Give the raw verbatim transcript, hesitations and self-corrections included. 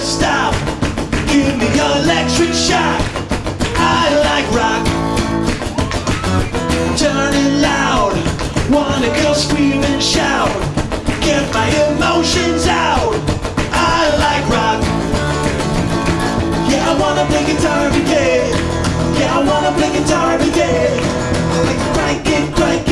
stop. Give me electric shock. I like rock. Turn it loud. Wanna go scream and shout. Get my emotions out. I like rock. Yeah, I wanna play guitar every day. Yeah, I wanna play guitar every day. I like to crank it, crank